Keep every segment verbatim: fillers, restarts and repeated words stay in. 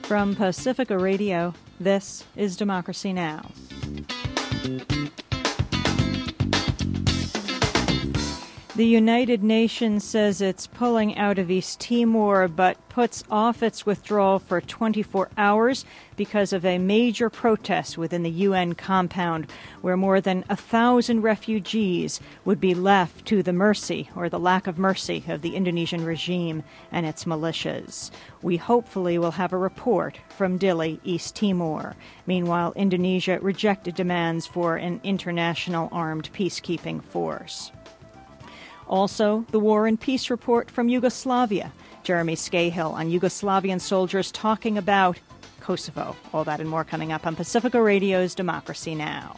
From Pacifica Radio, this is Democracy Now! The United Nations says it's pulling out of East Timor, but puts off its withdrawal for twenty-four hours because of a major protest within the U N compound, where more than a thousand refugees would be left to the mercy, or the lack of mercy, of the Indonesian regime and its militias. We hopefully will have a report from Dili, East Timor. Meanwhile, Indonesia rejected demands for an international armed peacekeeping force. Also, the War and Peace report from Yugoslavia. Jeremy Scahill on Yugoslavian soldiers talking about Kosovo. All that and more coming up on Pacifica Radio's Democracy Now!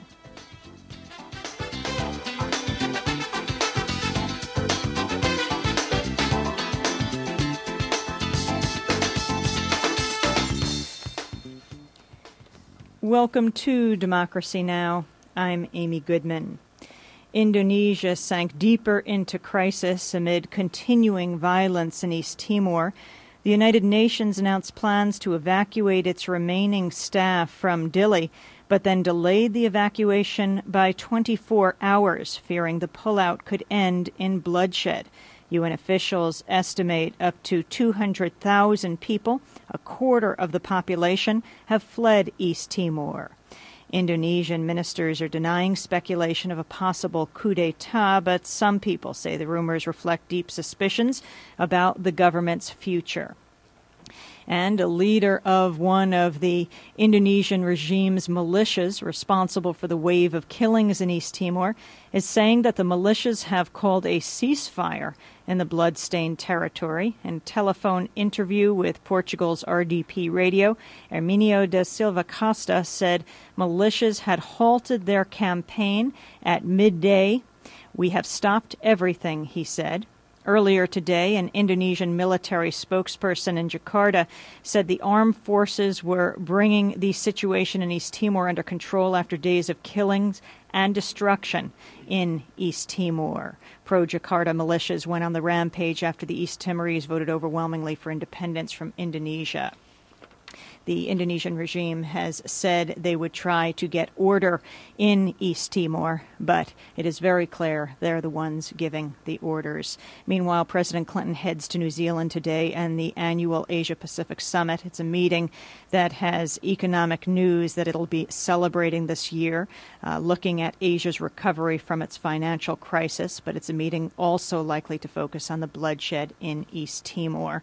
Welcome to Democracy Now! I'm Amy Goodman. Indonesia sank deeper into crisis amid continuing violence in East Timor. The United Nations announced plans to evacuate its remaining staff from Dili, but then delayed the evacuation by twenty-four hours, fearing the pullout could end in bloodshed. U N officials estimate up to two hundred thousand people, a quarter of the population, have fled East Timor. Indonesian ministers are denying speculation of a possible coup d'etat, but some people say the rumors reflect deep suspicions about the government's future. And a leader of one of the Indonesian regime's militias responsible for the wave of killings in East Timor is saying that the militias have called a ceasefire in the blood-stained territory. In a telephone interview with Portugal's R D P radio, Herminio da Silva Costa said militias had halted their campaign at midday. "We have stopped everything," he said. Earlier today, an Indonesian military spokesperson in Jakarta said the armed forces were bringing the situation in East Timor under control after days of killings and destruction in East Timor. Pro-Jakarta militias went on the rampage after the East Timorese voted overwhelmingly for independence from Indonesia. The Indonesian regime has said they would try to get order in East Timor, but it is very clear they're the ones giving the orders. Meanwhile, President Clinton heads to New Zealand today and the annual Asia-Pacific Summit. It's a meeting that has economic news that it'll be celebrating this year, uh, looking at Asia's recovery from its financial crisis, but it's a meeting also likely to focus on the bloodshed in East Timor.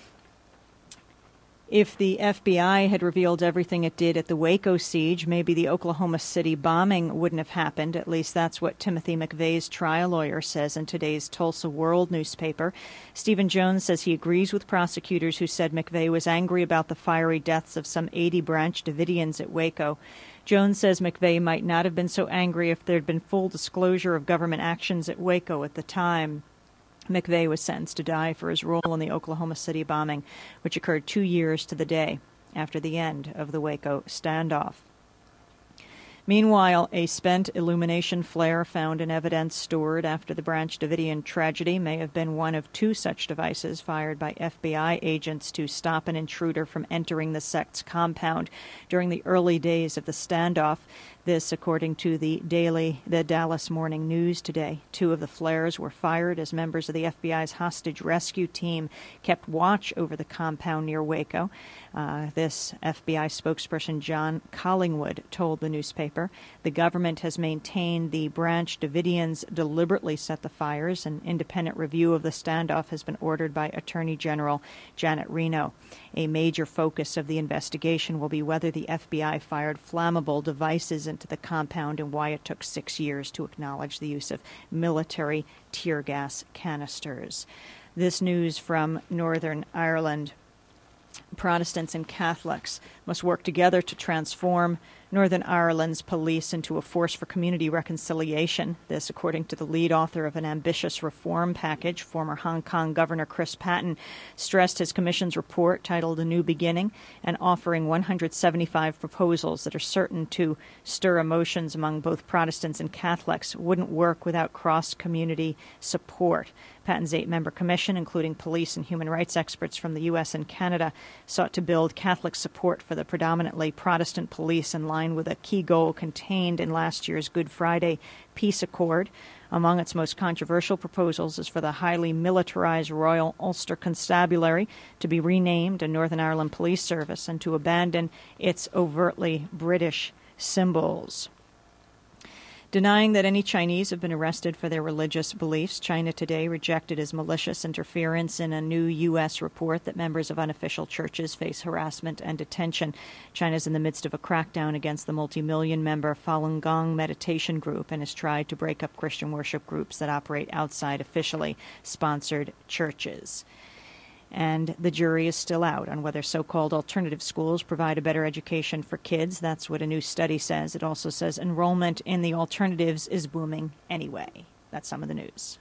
If the F B I had revealed everything it did at the Waco siege, maybe the Oklahoma City bombing wouldn't have happened. At least that's what Timothy McVeigh's trial lawyer says in today's Tulsa World newspaper. Stephen Jones says he agrees with prosecutors who said McVeigh was angry about the fiery deaths of some eighty Branch Davidians at Waco. Jones says McVeigh might not have been so angry if there had been full disclosure of government actions at Waco at the time. McVeigh was sentenced to die for his role in the Oklahoma City bombing, which occurred two years to the day after the end of the Waco standoff. Meanwhile, a spent illumination flare found in evidence stored after the Branch Davidian tragedy may have been one of two such devices fired by F B I agents to stop an intruder from entering the sect's compound during the early days of the standoff. This, according to the Daily, the Dallas Morning News today. Two of the flares were fired as members of the F B I's hostage rescue team kept watch over the compound near Waco. Uh, this F B I spokesperson, John Collingwood, told the newspaper the government has maintained the Branch Davidians deliberately set the fires. An independent review of the standoff has been ordered by Attorney General Janet Reno. A major focus of the investigation will be whether the F B I fired flammable devices into the compound and why it took six years to acknowledge the use of military tear gas canisters. This news from Northern Ireland. Protestants and Catholics must work together to transform Northern Ireland's police into a force for community reconciliation. This, according to the lead author of an ambitious reform package, former Hong Kong Governor Chris Patten, stressed his commission's report titled A New Beginning and offering one hundred seventy-five proposals that are certain to stir emotions among both Protestants and Catholics wouldn't work without cross-community support. Patton's eight-member commission, including police and human rights experts from the U S and Canada, sought to build Catholic support for the predominantly Protestant police in line with a key goal contained in last year's Good Friday Peace Accord. Among its most controversial proposals is for the highly militarized Royal Ulster Constabulary to be renamed a Northern Ireland Police Service and to abandon its overtly British symbols. Denying that any Chinese have been arrested for their religious beliefs, China today rejected as malicious interference in a new U S report that members of unofficial churches face harassment and detention. China's in the midst of a crackdown against the multi-million member Falun Gong meditation group and has tried to break up Christian worship groups that operate outside officially sponsored churches. And the jury is still out on whether so-called alternative schools provide a better education for kids. That's what a new study says. It also says enrollment in the alternatives is booming anyway. That's some of the news.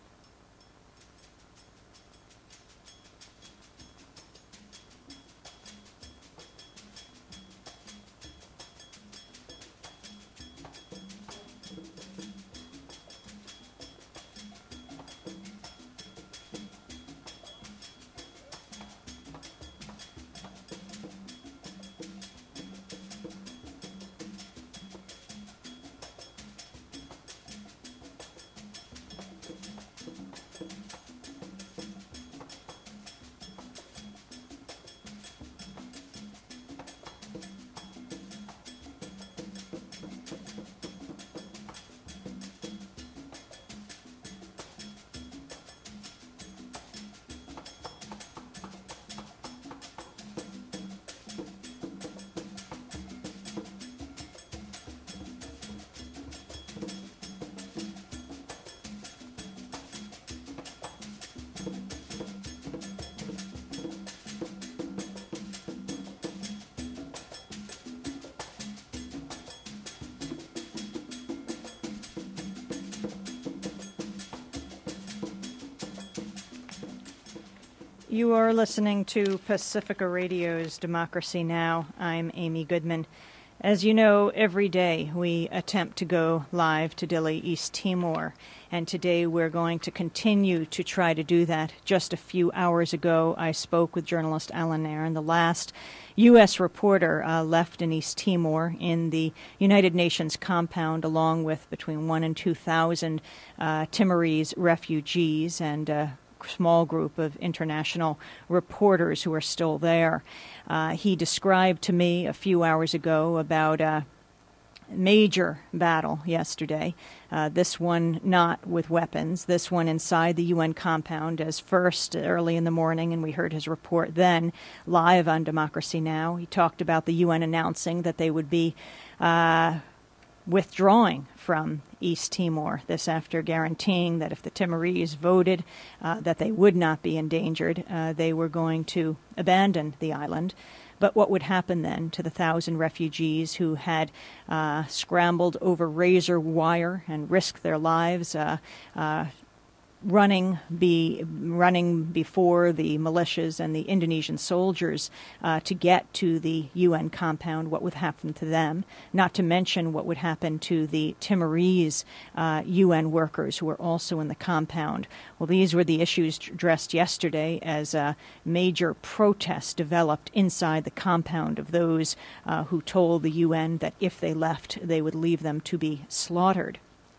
You are listening to Pacifica Radio's Democracy Now! I'm Amy Goodman. As you know, every day we attempt to go live to Dili, East Timor, and today we're going to continue to try to do that. Just a few hours ago, I spoke with journalist Alan Nairn, the last U S reporter uh, left in East Timor in the United Nations compound, along with between one and two thousand uh, Timorese refugees and uh, small group of international reporters who are still there. Uh, he described to me a few hours ago about a major battle yesterday, uh, this one not with weapons, this one inside the U N compound, as first early in the morning, and we heard his report then live on Democracy Now! He talked about the U N announcing that they would be uh, withdrawing from East Timor, this after guaranteeing that if the Timorese voted uh, that they would not be endangered, uh, they were going to abandon the island. But what would happen then to the thousand refugees who had uh, scrambled over razor wire and risked their lives uh, uh, running be running before the militias and the Indonesian soldiers uh, to get to the U N compound? What would happen to them? Not to mention what would happen to the Timorese uh, U N workers who were also in the compound. Well, these were the issues addressed yesterday as a major protest developed inside the compound of those uh, who told the U N that if they left, they would leave them to be slaughtered.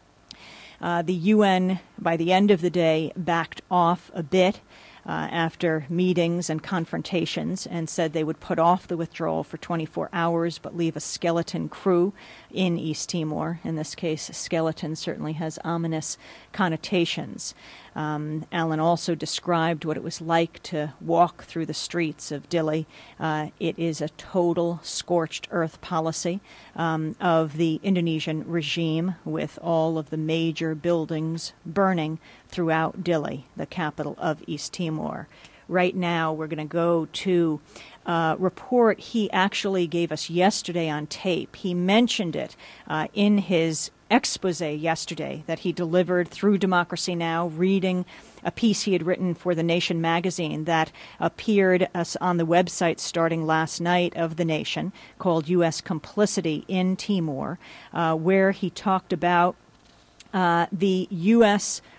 Uh, the U N, by the end of the day, backed off a bit uh, after meetings and confrontations and said they would put off the withdrawal for twenty-four hours but leave a skeleton crew in East Timor. In this case, skeleton certainly has ominous connotations. Um, Alan also described what it was like to walk through the streets of Dili. Uh, it is a total scorched earth policy um, of the Indonesian regime, with all of the major buildings burning throughout Dili, the capital of East Timor. Right now, we're going to go to a report he actually gave us yesterday on tape. He mentioned it uh, in his expose yesterday that he delivered through Democracy Now!, reading a piece he had written for The Nation magazine that appeared uh, on the website starting last night of The Nation, called U S Complicity in Timor, uh, where he talked about uh, the U S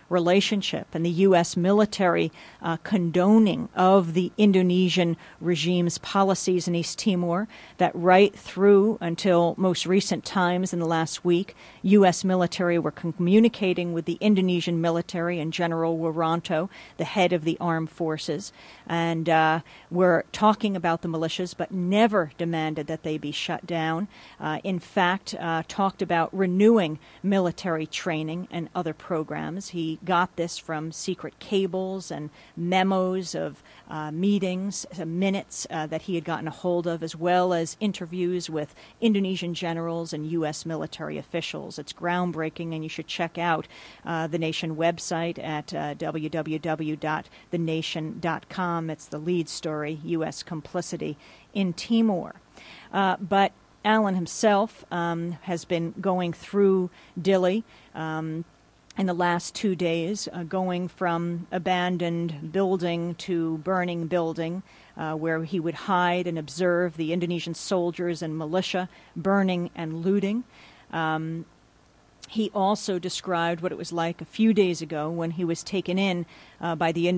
relationship and the U S military uh, condoning of the Indonesian regime's policies in East Timor, that right through until most recent times in the last week, U S military were communicating with the Indonesian military and General Wiranto, the head of the armed forces, and uh, were talking about the militias, but never demanded that they be shut down. Uh, in fact, uh, talked about renewing military training and other programs. He got this from secret cables and memos of uh, meetings, uh, minutes uh, that he had gotten a hold of, as well as interviews with Indonesian generals and U S military officials. It's groundbreaking, and you should check out uh, the Nation website at uh, w w w dot the nation dot com. It's the lead story, U S complicity in Timor. Uh, but Alan himself um, has been going through Dili um, in the last two days, uh, going from abandoned building to burning building, uh, where he would hide and observe the Indonesian soldiers and militia burning and looting. Um, he also described what it was like a few days ago when he was taken in uh, by the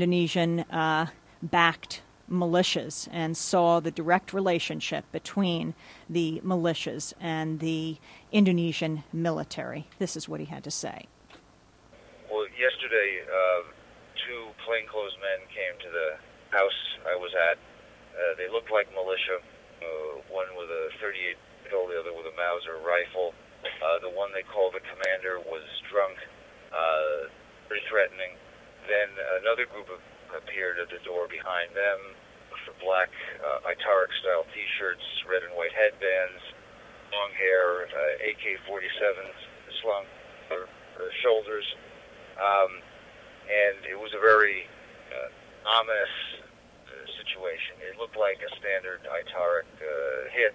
Indonesian-backed uh, militias and saw the direct relationship between the militias and the Indonesian military. This is what he had to say. Well, yesterday, uh, two plainclothes men came to the house I was at. Uh, they looked like militia, uh, one with a thirty-eight pistol, the other with a Mauser rifle. Uh, the one they called the commander was drunk, uh, pretty threatening. Then another group of appeared at the door behind them with black uh, Itaric-style T-shirts, red and white headbands, long hair, uh, A K forty-sevens slung over their shoulders. Um, and it was a very uh, ominous uh, situation. It looked like a standard Itaric uh, hit,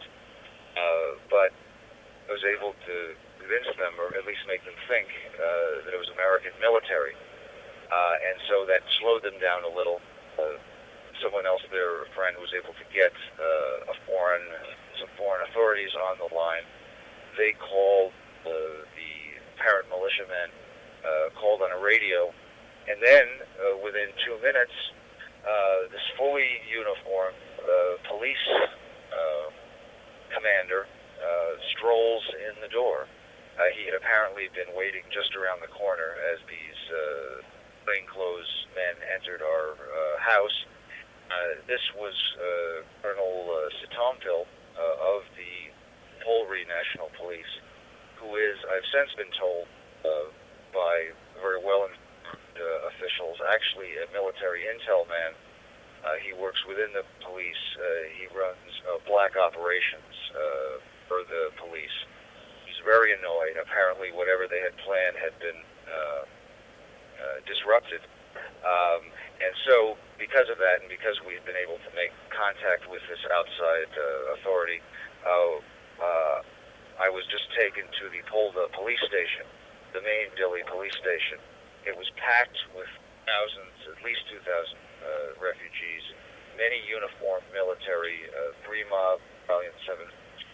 uh, but I was able to convince them, or at least make them think, uh, that it was American military. Uh, and so that slowed them down a little. Uh, someone else there, a friend, was able to get uh, a foreign, some foreign authorities on the line. They called uh, the apparent militiamen, uh, called on a radio, and then uh, within two minutes, uh, this fully uniformed uh, police uh, commander uh, strolls in the door. Uh, he had apparently been waiting just around the corner as these uh, plainclothes men entered our uh, house. Uh, this was uh, Colonel uh, Sitompil uh, of the Polri National Police, who is, I've since been told uh, by very well-informed uh, officials, actually a military intel man. Uh, he works within the police. Uh, he runs uh, black operations uh, for the police. He's very annoyed. Apparently whatever they had planned had been uh, uh, disrupted. Um, and so because of that, and because we've been able to make contact with this outside uh, authority, uh, uh, I was just taken to the Polda police station, the main Dili police station. It was packed with thousands, at least two thousand uh, refugees, many uniformed military, uh, three mob, Battalion seven.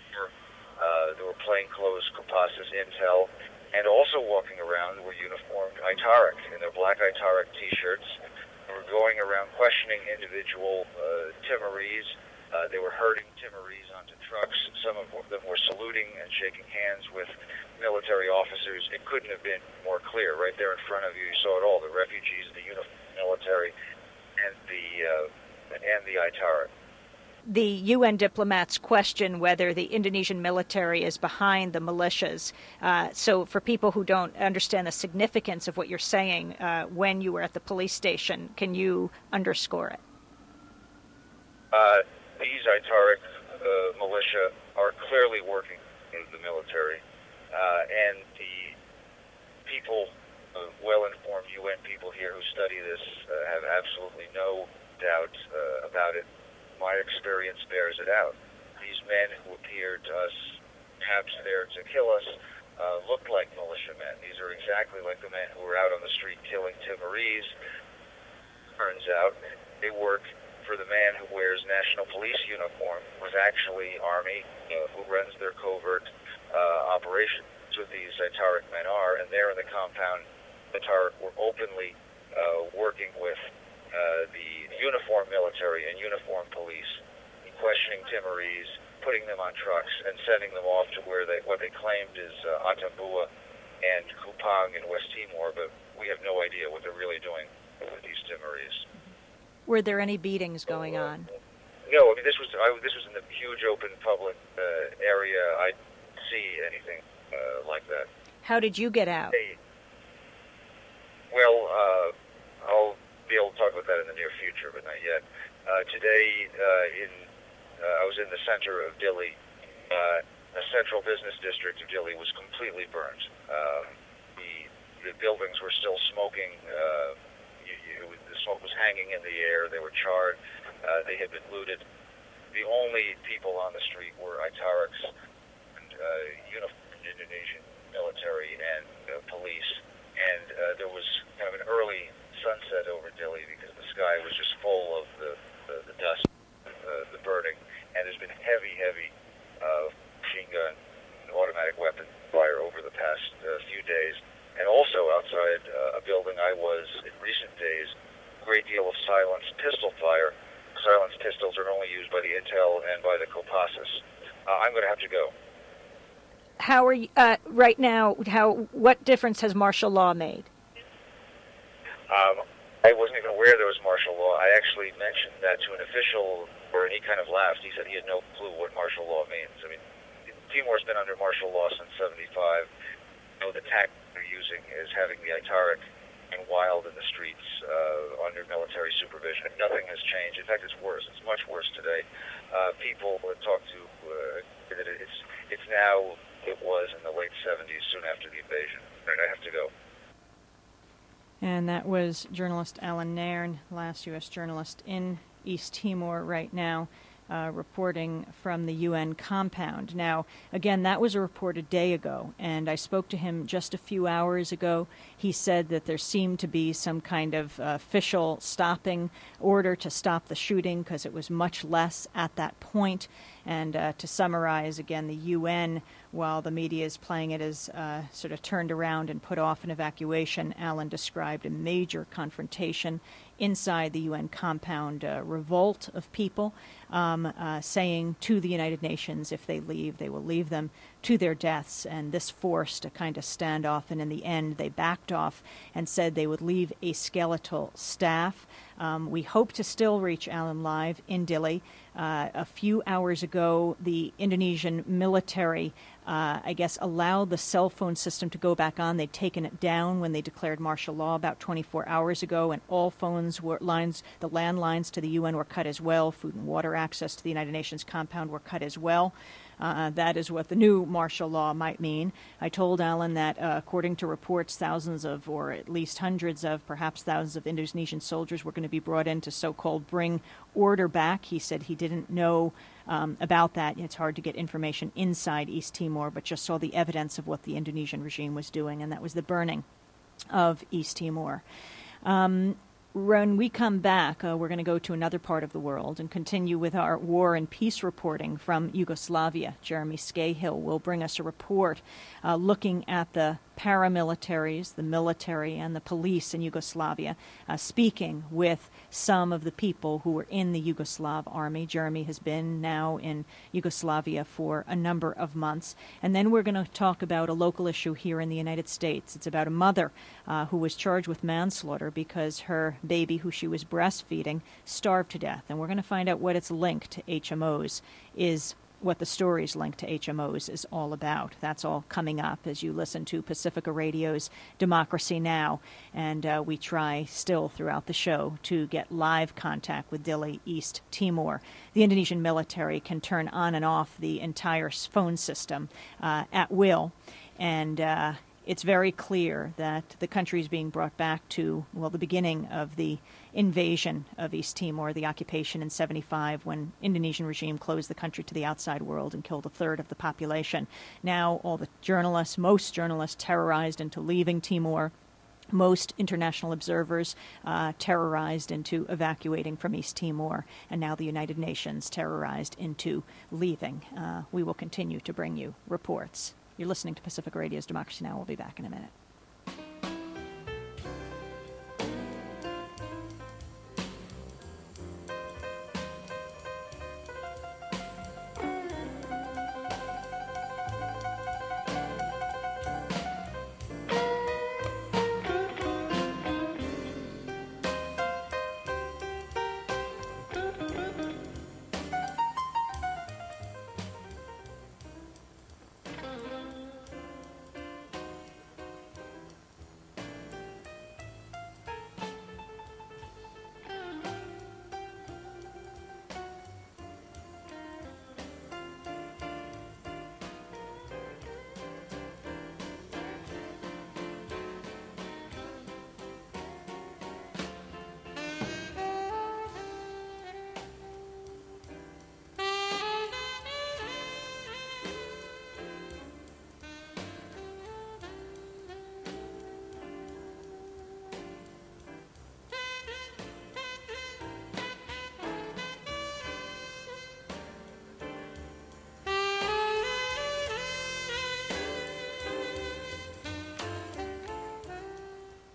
Uh, there were plainclothes Kopassus intel, and also walking around were uniformed Itaric in their black Itaric T-shirts. They were going around questioning individual uh, Timorese. Uh, they were herding Timorese onto trucks. Some of them were saluting and shaking hands with military officers. It couldn't have been more clear. Right there in front of you, you saw it all: the refugees, the uniformed military, and the uh, and the Itaric. The U N diplomats question whether the Indonesian military is behind the militias. Uh, so for people who don't understand the significance of what you're saying, uh, when you were at the police station, can you underscore it? Uh, these Itaric uh, militia are clearly working in the military, uh, and the people, uh, well-informed U N people here who study this, uh, have absolutely no doubt uh, about it. My experience bears it out. These men who appeared to us, perhaps there to kill us, uh, looked like militiamen. These are exactly like the men who were out on the street killing Timorese. Turns out they work for the man who wears National Police uniform, was actually Army, uh, who runs their covert uh, operations. That's what these Itaric men are, and they're in the compound Ataric were openly uh, working with uh, the uniformed military and uniformed police, questioning Timorese, putting them on trucks, and sending them off to where they what they claimed is uh, Atambua and Kupang in West Timor, but we have no idea what they're really doing with these Timorese. Were there any beatings going so, uh, on? No, I mean this was I, this was in the huge open public uh, area. I didn't see anything uh, like that. How did you get out? Hey, well, uh, I'll be able to talk about that in the near future, but not yet. Uh, today, uh, in uh, I was in the center of Dili. Uh, the central business district of Dili was completely burned. Um, the the buildings were still smoking. Uh, you, you, the smoke was hanging in the air. They were charred. Uh, they had been looted. The only people on the street were Itarics, and, uh, uniformed Indonesian military and uh, police. And uh, there was kind of an early sunset over Dili because the sky was just full of the, the, the dust, uh, the burning. And there's been heavy, heavy uh, machine gun and automatic weapon fire over the past uh, few days. And also outside uh, a building I was in recent days, a great deal of silenced pistol fire. Silenced pistols are only used by the Intel and by the Kopassus. Uh, I'm going to have to go. How are you, uh, right now, how, what difference has martial law made? Um, I wasn't even aware there was martial law. I actually mentioned that to an official, and he kind of laughed. He said he had no clue what martial law means. I mean, Timor's been under martial law since seventy-five. You know, the tactic they're using is having the Itaric and wild in the streets uh, under military supervision. Nothing has changed. In fact, it's worse. It's much worse today. Uh, people talk to uh, that it's it's now it was in the late seventies, soon after the invasion. Right, I have to go. And that was journalist Alan Nairn, last U S journalist in East Timor right now, uh, reporting from the U N compound. Now, again, that was a report a day ago, and I spoke to him just a few hours ago. He said that there seemed to be some kind of uh, official stopping order to stop the shooting because it was much less at that point. And uh, to summarize, again, the U N, while the media is playing it as uh, sort of turned around and put off an evacuation, Alan described a major confrontation inside the U N compound, uh, revolt of people, um, uh, saying to the United Nations, if they leave, they will leave them to their deaths. And this forced a kind of standoff, and in the end, they backed off and said they would leave a skeletal staff. Um, we hope to still reach Alan live in Dili. Uh, a few hours ago, the Indonesian military, uh, I guess, allowed the cell phone system to go back on. They'd taken it down when they declared martial law about twenty-four hours ago, and all phones were lines, the landlines to the U N were cut as well. Food and water access to the United Nations compound were cut as well. Uh, that is what the new martial law might mean. I told Alan that, uh, according to reports, thousands of, or at least hundreds of, perhaps thousands of Indonesian soldiers were going to be brought in to so-called bring order back. He said he didn't know um, about that. It's hard to get information inside East Timor, but just saw the evidence of what the Indonesian regime was doing, and that was the burning of East Timor. Um, When we come back, uh, we're going to go to another part of the world and continue with our war and peace reporting from Yugoslavia. Jeremy Scahill will bring us a report uh, looking at the paramilitaries, the military, and the police in Yugoslavia, uh, speaking with some of the people who were in the Yugoslav army. Jeremy has been now in Yugoslavia for a number of months. And then we're going to talk about a local issue here in the United States. It's about a mother uh, who was charged with manslaughter because her baby, who she was breastfeeding, starved to death. And we're going to find out what its link to H M Os is, what the story's link to H M Os is all about. That's all coming up as you listen to Pacifica Radio's Democracy Now! And uh, we try still throughout the show to get live contact with Dili, East Timor. The Indonesian military can turn on and off the entire phone system uh, at will. And uh, it's very clear that the country is being brought back to, well, the beginning of the invasion of East Timor, the occupation in seventy-five, when Indonesian regime closed the country to the outside world and killed a third of the population. Now all the journalists, most journalists, terrorized into leaving Timor. Most international observers uh, terrorized into evacuating from East Timor, and now the United Nations terrorized into leaving. Uh, we will continue to bring you reports. You're listening to Pacific Radio's Democracy Now! We'll be back in a minute.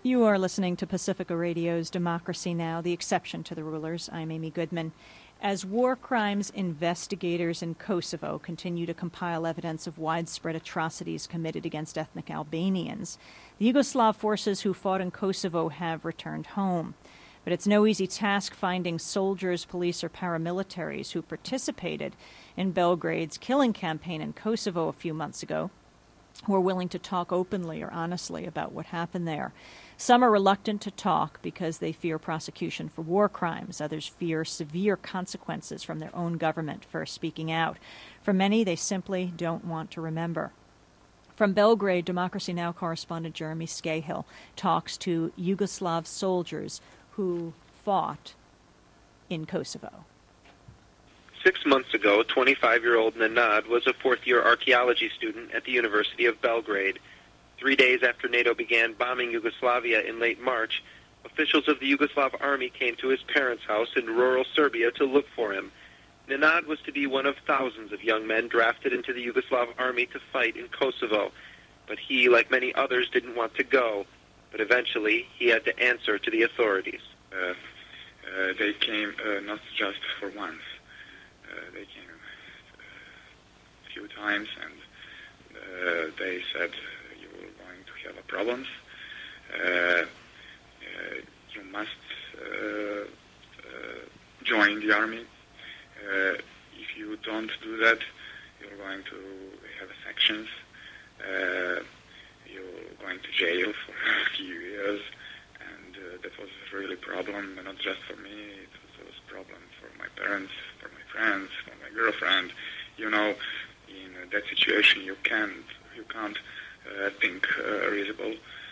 You are listening to Pacifica Radio's Democracy Now!, the exception to the rulers. I'm Amy Goodman. As war crimes investigators in Kosovo continue to compile evidence of widespread atrocities committed against ethnic Albanians, the Yugoslav forces who fought in Kosovo have returned home. But it's no easy task finding soldiers, police, or paramilitaries who participated in Belgrade's killing campaign in Kosovo a few months ago, who are willing to talk openly or honestly about what happened there. Some are reluctant to talk because they fear prosecution for war crimes. Others fear severe consequences from their own government for speaking out. For many, they simply don't want to remember. From Belgrade, Democracy Now! Correspondent Jeremy Scahill talks to Yugoslav soldiers who fought in Kosovo. Six months ago, twenty-five-year-old Nenad was a fourth-year archaeology student at the University of Belgrade. Three days after NATO began bombing Yugoslavia in late March, officials of the Yugoslav army came to his parents' house in rural Serbia to look for him. Nenad was to be one of thousands of young men drafted into the Yugoslav army to fight in Kosovo. But he, like many others, didn't want to go. But eventually, he had to answer to the authorities. Uh, uh, they came uh, not just for once. Uh, they came uh, a few times, and uh, they said, you are going to have a problems. Uh, uh, you must uh, uh, join the army. Uh, if you don't do that, you're going to have sanctions. Uh, you're going to jail for a few years. And uh, that was really a problem, not just for me. It was a problem for my parents, for my friends, for my girlfriend. You know, in uh, that situation, you can't, you can't uh, think uh, reasonable.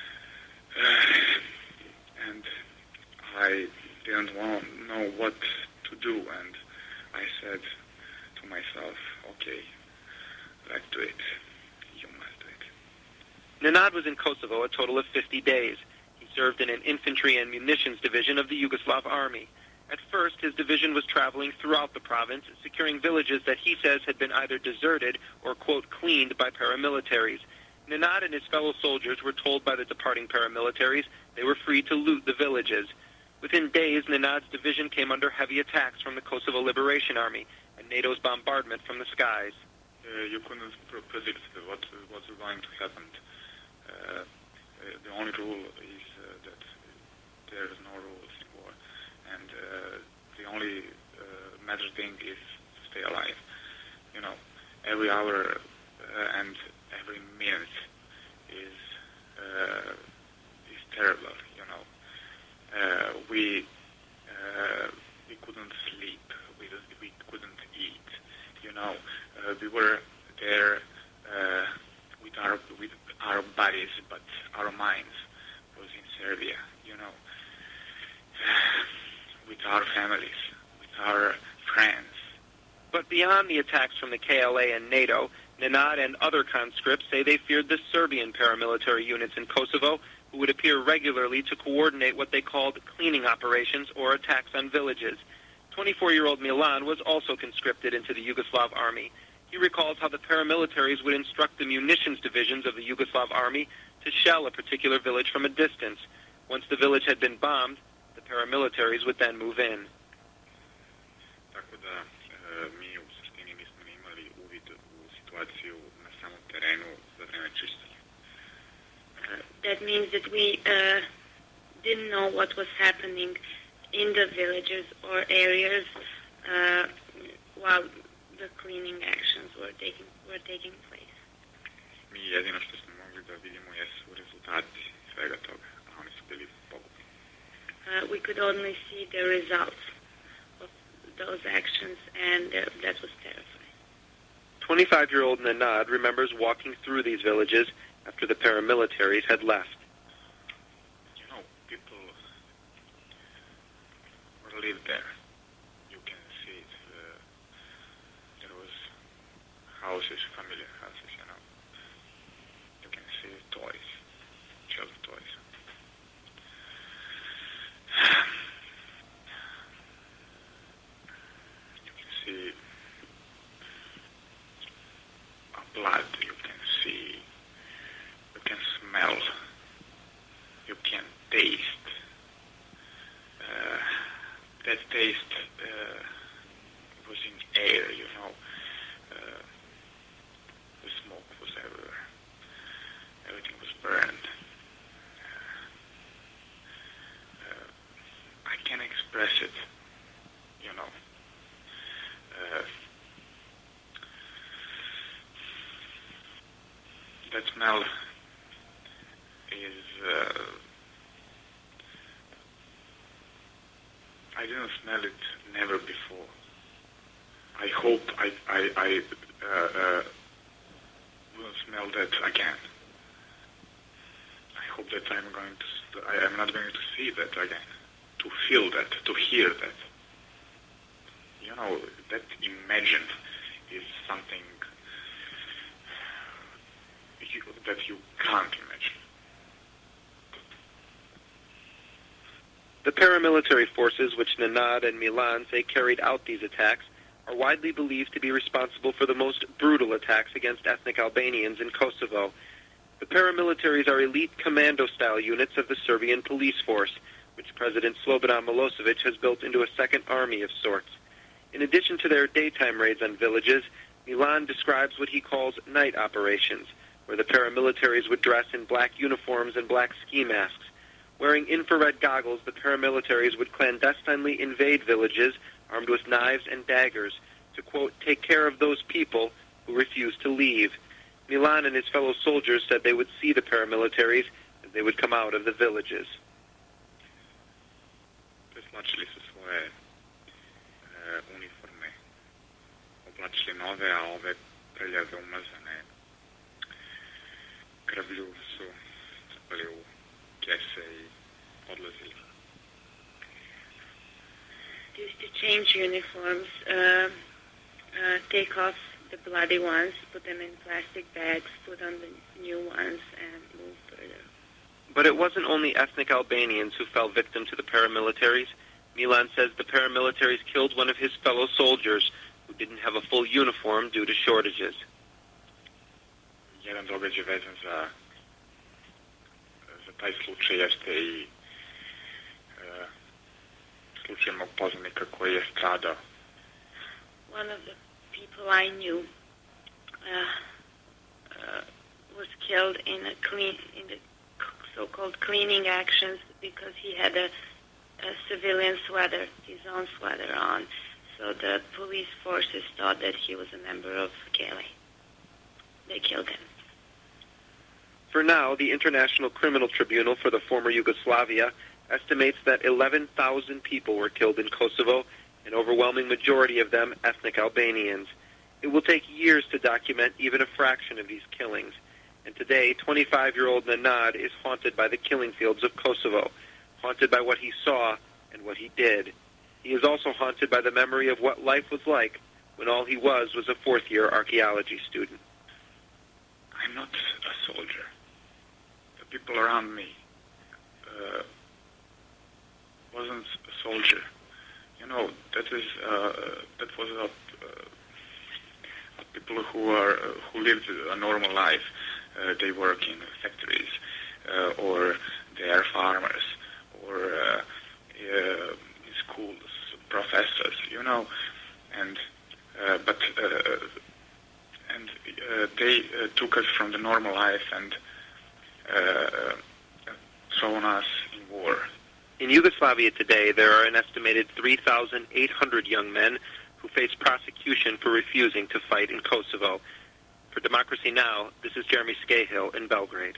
Uh, and I didn't want know what to do, and I said to myself, okay, let's do it. You must do it. Nenad was in Kosovo a total of fifty days. He served in an infantry and munitions division of the Yugoslav army. At first, his division was traveling throughout the province, securing villages that he says had been either deserted or, quote, cleaned by paramilitaries. Nenad and his fellow soldiers were told by the departing paramilitaries they were free to loot the villages. Within days, Nenad's division came under heavy attacks from the Kosovo Liberation Army and NATO's bombardment from the skies. Uh, you couldn't pr- predict what what's going to happen. Uh, uh, the only rule is uh, that there is no rules in war, and uh, the only uh, matter thing is to stay alive. You know, every hour uh, and every minute is uh, is terrible. You know, uh, we uh, we couldn't sleep, we we couldn't eat. You know, uh, we were there uh, with our with our bodies, but our minds was in Serbia. You know, with our families, with our friends. But beyond the attacks from the K L A and NATO, Nenad and other conscripts say they feared the Serbian paramilitary units in Kosovo, who would appear regularly to coordinate what they called cleaning operations or attacks on villages. twenty-four-year-old Milan was also conscripted into the Yugoslav army. He recalls how the paramilitaries would instruct the munitions divisions of the Yugoslav army to shell a particular village from a distance. Once the village had been bombed, the paramilitaries would then move in. Tako da e, mi u suštini nismo ni imali uvid u situaciju na samom terenu za vreme čišćenja. Uh, that means that we uh, didn't know what was happening in the villages or areas uh, while the cleaning actions were taking were taking place. Mi jedino što smo mogli da vidimo jesu rezultati svega toga, a oni su bili pogubni. Uh, we could only see the results of those actions, and uh, that was terrifying. twenty-five-year-old Nenad remembers walking through these villages after the paramilitaries had left. You know, people live there. You can see it. Uh, there was houses, family houses, you know. You can see toys, children's toys. You can see blood. You can see, you can smell, you can taste. Uh, that taste uh, was in air, you know. Uh, the smoke was everywhere. Everything was burned. Uh, I can't express it, you know. Uh, that smell is... Uh, I didn't smell it never before. I hope I, I, I uh, uh, will smell that again. I hope that I'm going to, I am not going to see that again, to feel that, to hear that. You know, that imagine is something you, that you can't imagine. The paramilitary forces which Nenad and Milan say carried out these attacks are widely believed to be responsible for the most brutal attacks against ethnic Albanians in Kosovo. The paramilitaries are elite commando-style units of the Serbian police force, which President Slobodan Milosevic has built into a second army of sorts. In addition to their daytime raids on villages, Milan describes what he calls night operations, where the paramilitaries would dress in black uniforms and black ski masks. Wearing infrared goggles, the paramilitaries would clandestinely invade villages armed with knives and daggers to, quote, take care of those people who refuse to leave. Milan and his fellow soldiers said they would see the paramilitaries as they would come out of the villages. Presmačili su svoje e, uniforme, oblačili nove, a ove prljave umazane krvlju su zapali u kese I odlazili. Used to change uniforms, uh, uh, take off the bloody ones, put them in plastic bags, put on the new ones, and move further. But it wasn't only ethnic Albanians who fell victim to the paramilitaries. Milan says the paramilitaries killed one of his fellow soldiers who didn't have a full uniform due to shortages. Jedan događaj vezan za, za taj slučaj jeste I uh, slučaj mog poznanika koji je stradao. One of the people I knew uh, uh, was killed in a clean in the so-called cleaning actions because he had a, a civilian sweater, his own sweater on. So the police forces thought that he was a member of K L A. They killed him. For now, the International Criminal Tribunal for the former Yugoslavia estimates that eleven thousand people were killed in Kosovo, an overwhelming majority of them ethnic Albanians. It will take years to document even a fraction of these killings. And today, twenty-five-year-old Nenad is haunted by the killing fields of Kosovo, haunted by what he saw and what he did. He is also haunted by the memory of what life was like when all he was was a fourth-year archaeology student. I'm not a soldier. The people around me uh, wasn't a soldier. You know, that is uh, that was a, uh, people who are uh, who lived a normal life. Uh, they work in factories, uh, or they are farmers, or uh, uh, in schools, professors. You know, and uh, but uh, and uh, they uh, took us from the normal life and uh, thrown us in war. In Yugoslavia today, there are an estimated three thousand eight hundred young men who face prosecution for refusing to fight in Kosovo. For Democracy Now!, this is Jeremy Scahill in Belgrade.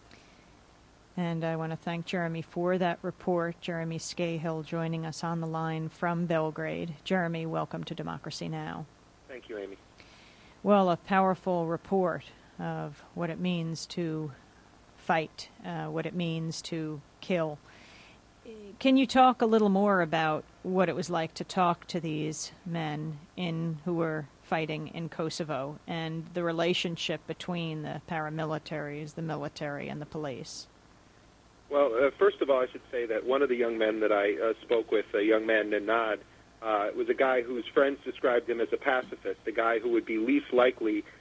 And I want to thank Jeremy for that report. Jeremy Scahill joining us on the line from Belgrade. Jeremy, welcome to Democracy Now! Thank you, Amy. Well, a powerful report of what it means to fight, uh, what it means to kill. Can you talk a little more about what it was like to talk to these men in who were fighting in Kosovo and the relationship between the paramilitaries, the military, and the police? Well, uh, first of all, I should say that one of the young men that I uh, spoke with, a young man, Nenad, uh, was a guy whose friends described him as a pacifist, a guy who would be least likely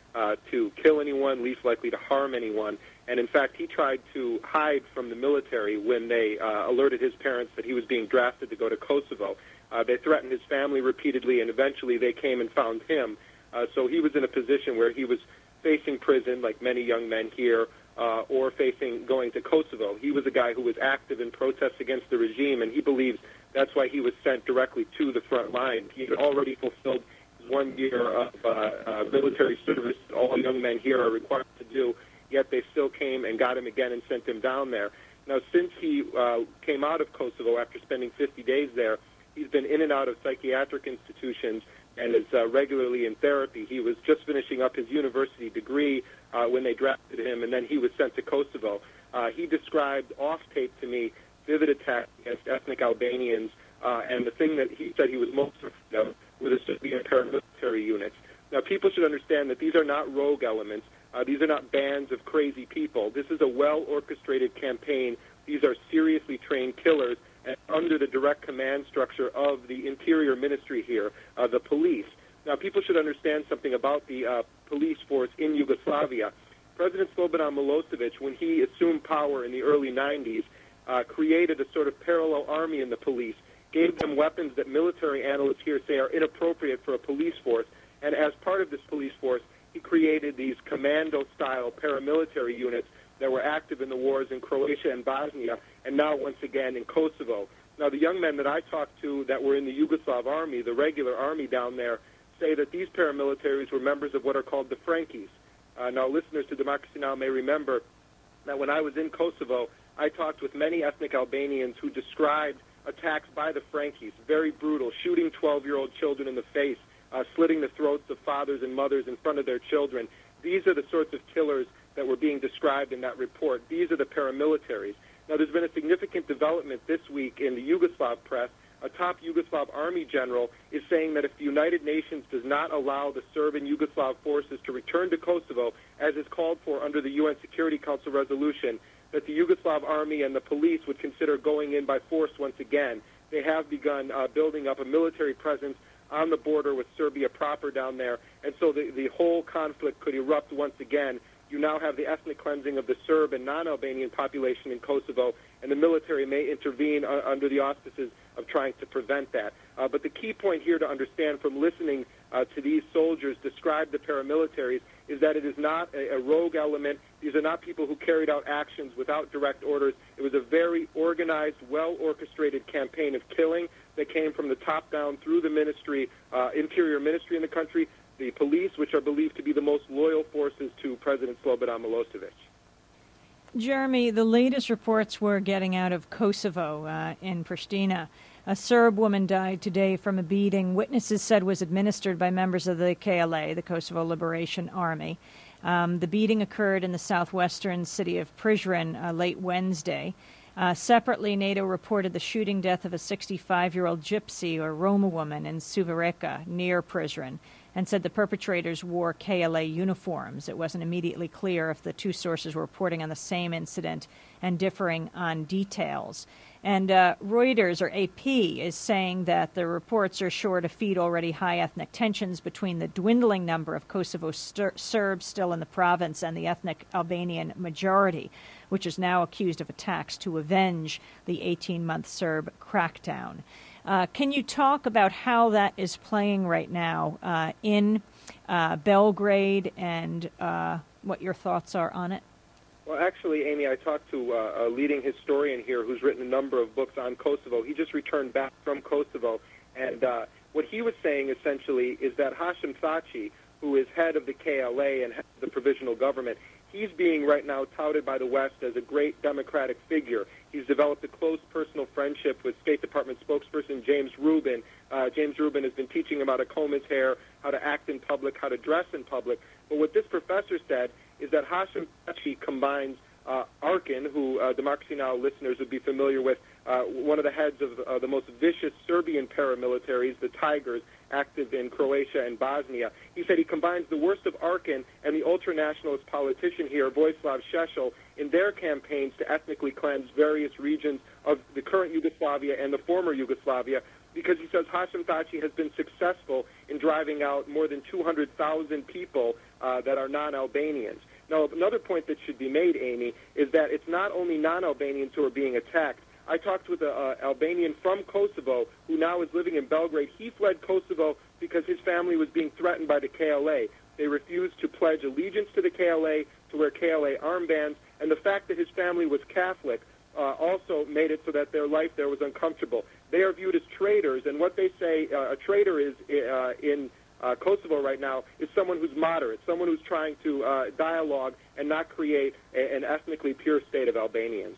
uh, to kill anyone, least likely to harm anyone. And in fact, he tried to hide from the military when they uh, alerted his parents that he was being drafted to go to Kosovo. Uh, they threatened his family repeatedly, and eventually they came and found him. Uh, so he was in a position where he was facing prison, like many young men here, uh, or facing going to Kosovo. He was a guy who was active in protests against the regime, and he believes that's why he was sent directly to the front line. He had already fulfilled his one year of uh, uh, military service. All young men here are required to do, yet they still came and got him again and sent him down there. Now, since he uh, came out of Kosovo after spending fifty days there, he's been in and out of psychiatric institutions and is uh, regularly in therapy. He was just finishing up his university degree uh, when they drafted him, and then he was sent to Kosovo. Uh, he described off-tape to me vivid attacks against ethnic Albanians, uh, and the thing that he said he was most afraid of were the Serbian paramilitary units. Now, people should understand that these are not rogue elements. Uh, these are not bands of crazy people. This is a well-orchestrated campaign. These are seriously trained killers, and under the direct command structure of the Interior Ministry here, uh, the police. Now, people should understand something about the uh, police force in Yugoslavia. President Slobodan Milosevic, when he assumed power in the early nineties, uh, created a sort of parallel army in the police, gave them weapons that military analysts here say are inappropriate for a police force, and as part of this police force, he created these commando-style paramilitary units that were active in the wars in Croatia and Bosnia, and now once again in Kosovo. Now, the young men that I talked to that were in the Yugoslav army, the regular army down there, say that these paramilitaries were members of what are called the Frankies. Uh, now, listeners to Democracy Now! May remember that when I was in Kosovo, I talked with many ethnic Albanians who described attacks by the Frankies, very brutal, shooting twelve-year-old children in the face, uh, slitting the throats of fathers and mothers in front of their children. These are the sorts of killers that were being described in that report. These are the paramilitaries. Now, there's been a significant development this week in the Yugoslav press. A top Yugoslav army general is saying that if the United Nations does not allow the Serb and Yugoslav forces to return to Kosovo, as is called for under the U N Security Council resolution, that the Yugoslav army and the police would consider going in by force once again. They have begun uh, building up a military presence on the border with Serbia proper down there, and so the, the whole conflict could erupt once again. You now have the ethnic cleansing of the Serb and non-Albanian population in Kosovo, and the military may intervene uh, under the auspices of trying to prevent that. Uh, but the key point here to understand from listening uh, to these soldiers describe the paramilitaries is that it is not a, a rogue element. These are not people who carried out actions without direct orders. It was a very organized, well-orchestrated campaign of killing that came from the top down through the ministry, uh, interior ministry in the country, the police, which are believed to be the most loyal forces to President Slobodan Milosevic. Jeremy, the latest reports we're getting out of Kosovo uh, in Pristina. A Serb woman died today from a beating witnesses said was administered by members of the K L A, the Kosovo Liberation Army. Um, the beating occurred in the southwestern city of Prizren uh, late Wednesday. Uh, separately, NATO reported the shooting death of a sixty-five-year-old gypsy or Roma woman in Suvareka near Prizren, and said the perpetrators wore K L A uniforms. It wasn't immediately clear if the two sources were reporting on the same incident and differing on details. And uh, Reuters, or A P, is saying that the reports are sure to feed already high ethnic tensions between the dwindling number of Kosovo Ser- Serbs still in the province and the ethnic Albanian majority, which is now accused of attacks to avenge the eighteen-month Serb crackdown. Uh, can you talk about how that is playing right now uh, in uh, Belgrade and uh, what your thoughts are on it? Well, actually, Amy, I talked to uh, a leading historian here who's written a number of books on Kosovo. He just returned back from Kosovo, and uh, what he was saying essentially is that Hashim Thaçi, who is head of the K L A and head of the provisional government, he's being right now touted by the West as a great democratic figure. He's developed a close personal friendship with State Department spokesperson James Rubin. Uh, James Rubin has been teaching him how to comb his hair, how to act in public, how to dress in public. But what this professor said is that Hashim Thaçi combines uh, Arkin, who uh, Democracy Now! Listeners would be familiar with, uh, one of the heads of uh, the most vicious Serbian paramilitaries, the Tigers, active in Croatia and Bosnia. He said he combines the worst of Arkin and the ultra-nationalist politician here, Vojislav Šešelj, in their campaigns to ethnically cleanse various regions of the current Yugoslavia and the former Yugoslavia, because he says Hashim Thaçi has been successful in driving out more than two hundred thousand people uh, that are non-Albanians. Now, another point that should be made, Amy, is that it's not only non-Albanians who are being attacked. I talked with an uh, Albanian from Kosovo who now is living in Belgrade. He fled Kosovo because his family was being threatened by the K L A. They refused to pledge allegiance to the K L A, to wear K L A armbands, and the fact that his family was Catholic uh, also made it so that their life there was uncomfortable. They are viewed as traitors, and what they say uh, a traitor is uh, in uh, Kosovo right now is someone who's moderate, someone who's trying to uh, dialogue and not create a, an ethnically pure state of Albanians.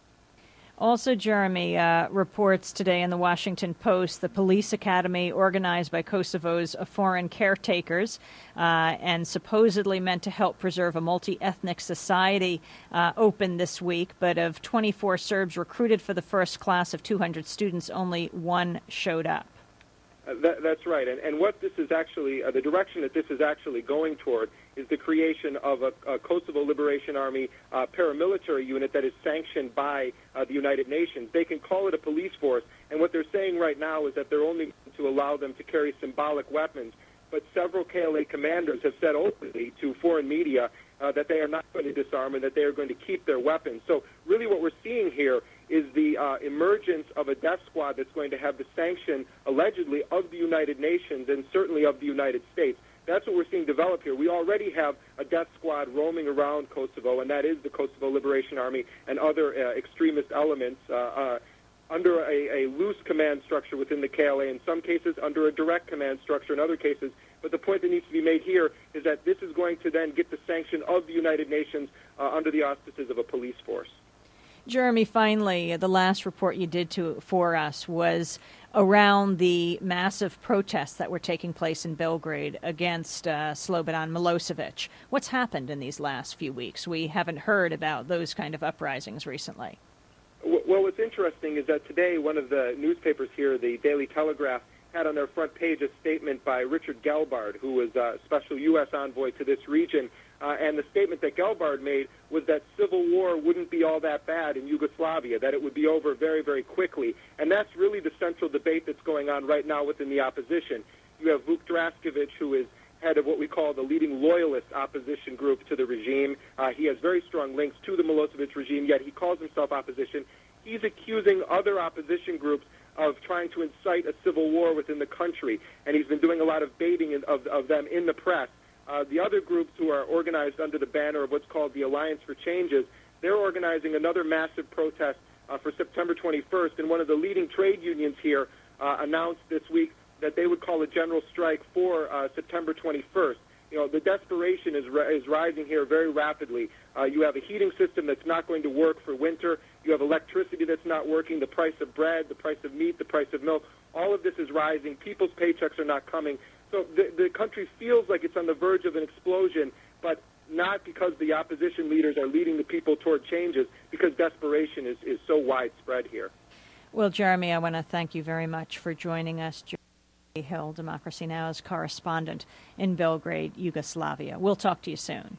Also, Jeremy, uh, reports today in the Washington Post, the police academy organized by Kosovo's foreign caretakers uh, and supposedly meant to help preserve a multi-ethnic society uh, opened this week. But of twenty-four Serbs recruited for the first class of two hundred students, only one showed up. Uh, that, that's right. And, and what this is actually, uh, the direction that this is actually going toward is the creation of a, a Kosovo Liberation Army uh, paramilitary unit that is sanctioned by uh, the United Nations. They can call it a police force, and what they're saying right now is that they're only going to allow them to carry symbolic weapons. But several K L A commanders have said openly to foreign media uh, that they are not going to disarm and that they are going to keep their weapons. So really what we're seeing here is the uh, emergence of a death squad that's going to have the sanction, allegedly, of the United Nations and certainly of the United States. That's what we're seeing develop here. We already have a death squad roaming around Kosovo, and that is the Kosovo Liberation Army and other uh, extremist elements uh, uh, under a, a loose command structure within the K L A, in some cases under a direct command structure in other cases. But the point that needs to be made here is that this is going to then get the sanction of the United Nations uh, under the auspices of a police force. Jeremy, finally, the last report you did to for us was around the massive protests that were taking place in Belgrade against uh, Slobodan Milosevic. What's happened in these last few weeks? We haven't heard about those kind of uprisings recently. Well, what's interesting is that today one of the newspapers here, the Daily Telegraph, had on their front page a statement by Richard Gelbard, who was a special U S envoy to this region. Uh, and the statement that Gelbard made was that civil war wouldn't be all that bad in Yugoslavia, that it would be over very, very quickly. And that's really the central debate that's going on right now within the opposition. You have Vuk Draskovic, who is head of what we call the leading loyalist opposition group to the regime. Uh, he has very strong links to the Milosevic regime, yet he calls himself opposition. He's accusing other opposition groups of trying to incite a civil war within the country, and he's been doing a lot of baiting of, of them in the press. Uh, the other groups who are organized under the banner of what's called the Alliance for Changes, they're organizing another massive protest uh, for September twenty-first, and one of the leading trade unions here uh, announced this week that they would call a general strike for uh, September twenty-first. You know, the desperation is, is rising here very rapidly. Uh, you have a heating system that's not going to work for winter. You have electricity that's not working, the price of bread, the price of meat, the price of milk. All of this is rising. People's paychecks are not coming. So the, the country feels like it's on the verge of an explosion, but not because the opposition leaders are leading the people toward changes, because desperation is, is so widespread here. Well, Jeremy, I want to thank you very much for joining us. Jeremy Hill, Democracy Now!'s correspondent in Belgrade, Yugoslavia. We'll talk to you soon.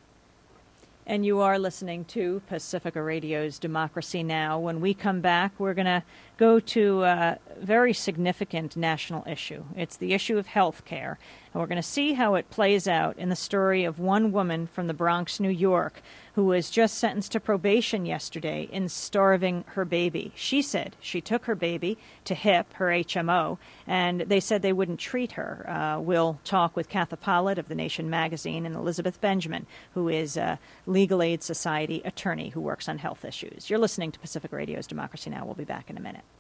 And you are listening to Pacifica Radio's Democracy Now! When we come back, we're going to go to a very significant national issue. It's the issue of health care. And we're going to see how it plays out in the story of one woman from the Bronx, New York, who was just sentenced to probation yesterday in starving her baby. She said she took her baby to H I P, her H M O, and they said they wouldn't treat her. Uh, we'll talk with Katha Pollitt of The Nation magazine and Elizabeth Benjamin, who is a Legal Aid Society attorney who works on health issues. You're listening to Pacific Radio's Democracy Now! We'll be back in a minute.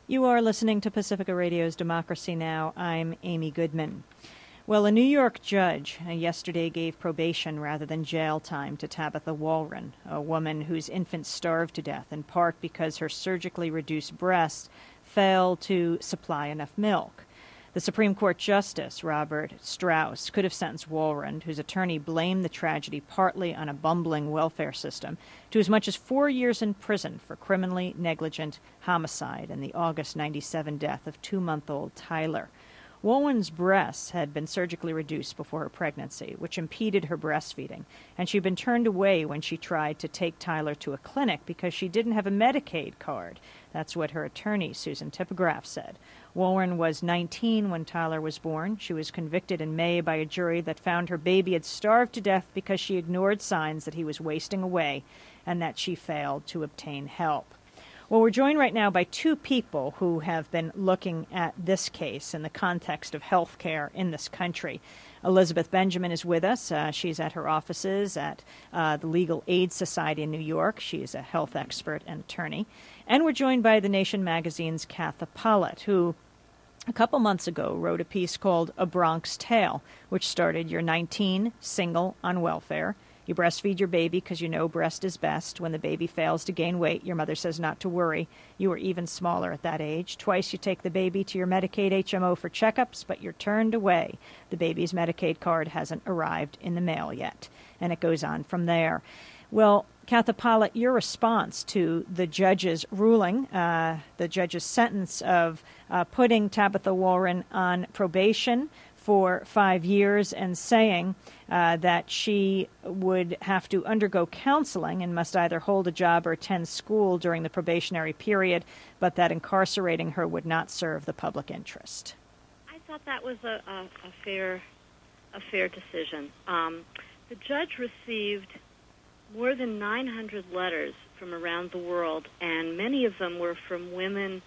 You are listening to Pacifica Radio's Democracy Now! I'm Amy Goodman. Well, a New York judge uh, yesterday gave probation rather than jail time to Tabitha Walren, a woman whose infant starved to death in part because her surgically reduced breasts failed to supply enough milk. The Supreme Court Justice, Robert Strauss, could have sentenced Walren, whose attorney blamed the tragedy partly on a bumbling welfare system, to as much as four years in prison for criminally negligent homicide in the August ninety-seven death of two-month-old Tyler. Walren's breasts had been surgically reduced before her pregnancy, which impeded her breastfeeding, and she'd been turned away when she tried to take Tyler to a clinic because she didn't have a Medicaid card. That's what her attorney, Susan Tipograph, said. Walren was nineteen when Tyler was born. She was convicted in May by a jury that found her baby had starved to death because she ignored signs that he was wasting away and that she failed to obtain help. Well, we're joined right now by two people who have been looking at this case in the context of health care in this country. Elizabeth Benjamin is with us. Uh, she's at her offices at uh, the Legal Aid Society in New York. She is a health expert and attorney. And we're joined by The Nation magazine's Katha Pollitt, who a couple months ago wrote a piece called A Bronx Tale, which started, you're nineteen, single, on welfare. You breastfeed your baby because you know breast is best. When the baby fails to gain weight, your mother says not to worry. You are even smaller at that age. Twice you take the baby to your Medicaid H M O for checkups, but you're turned away. The baby's Medicaid card hasn't arrived in the mail yet. And it goes on from there. Well, Katha Pollitt, your response to the judge's ruling, uh, the judge's sentence of uh, putting Tabitha Walren on probation for five years and saying uh, that she would have to undergo counseling and must either hold a job or attend school during the probationary period, but that incarcerating her would not serve the public interest. I thought that was a, a, a fair, a fair decision. Um, the judge received more than nine hundred letters from around the world, and many of them were from women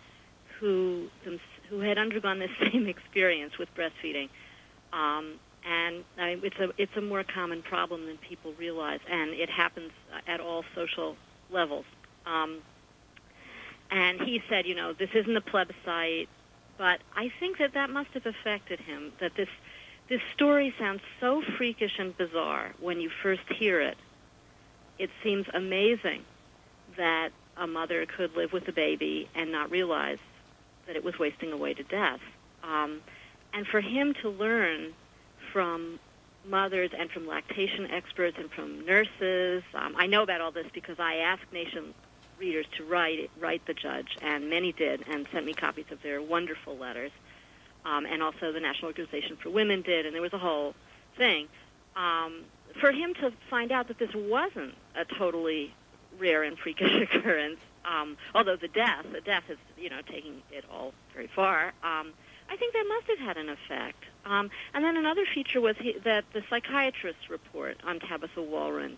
who who had undergone this same experience with breastfeeding. Um, and uh, it's a it's a more common problem than people realize, and it happens at all social levels. Um, and he said, you know, this isn't a plebiscite, but I think that that must have affected him, that this this story sounds so freakish and bizarre when you first hear it. It seems amazing that a mother could live with a baby and not realize that it was wasting away to death. Um, and for him to learn from mothers and from lactation experts and from nurses, um, I know about all this because I asked Nation readers to write write the judge, and many did, and sent me copies of their wonderful letters. Um, and also the National Organization for Women did, and there was a whole thing. Um, for him to find out that this wasn't a totally rare and freakish occurrence, um, although the death, the death is, you know, taking it all very far, um, I think that must have had an effect. Um, and then another feature was he, that the psychiatrist's report on Tabitha Walren,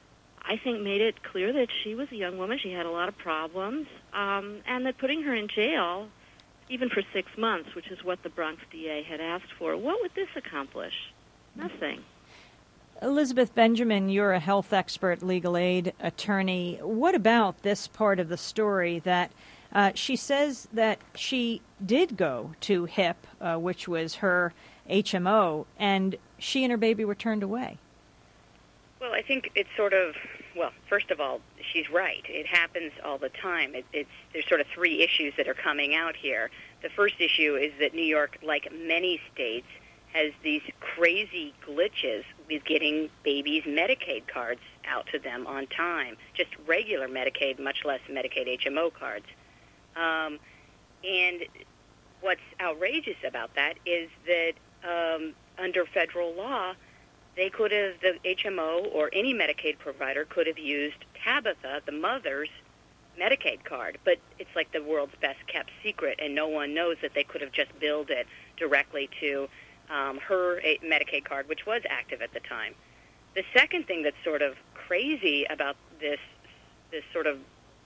I think, made it clear that she was a young woman, she had a lot of problems, um, and that putting her in jail, even for six months, which is what the Bronx D A had asked for, what would this accomplish? Nothing. Elizabeth Benjamin, you're a health expert, legal aid attorney. What about this part of the story that uh, she says that she did go to H I P, uh, which was her H M O, and she and her baby were turned away? Well, I think it's sort of, well, first of all, she's right. It happens all the time. It, it's there's sort of three issues that are coming out here. The first issue is that New York, like many states, has these crazy glitches with getting babies' Medicaid cards out to them on time, just regular Medicaid, much less Medicaid H M O cards. Um, and what's outrageous about that is that um, under federal law, they could have, the H M O or any Medicaid provider could have used Tabitha, the mother's Medicaid card, but it's like the world's best kept secret, and no one knows that they could have just billed it directly to Um, her Medicaid card, which was active at the time. The second thing that's sort of crazy about this this sort of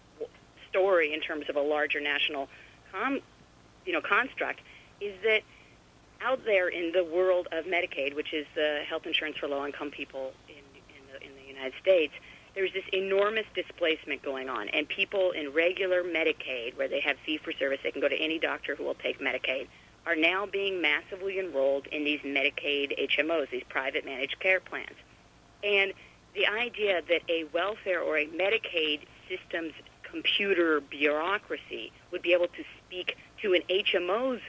story in terms of a larger national com, you know, construct is that out there in the world of Medicaid, which is the health insurance for low-income people in, in, the, in the United States, there's this enormous displacement going on, and people in regular Medicaid, where they have fee-for-service, they can go to any doctor who will take Medicaid, are now being massively enrolled in these Medicaid H M Os, these private managed care plans. And the idea that a welfare or a Medicaid system's computer bureaucracy would be able to speak to an H M O's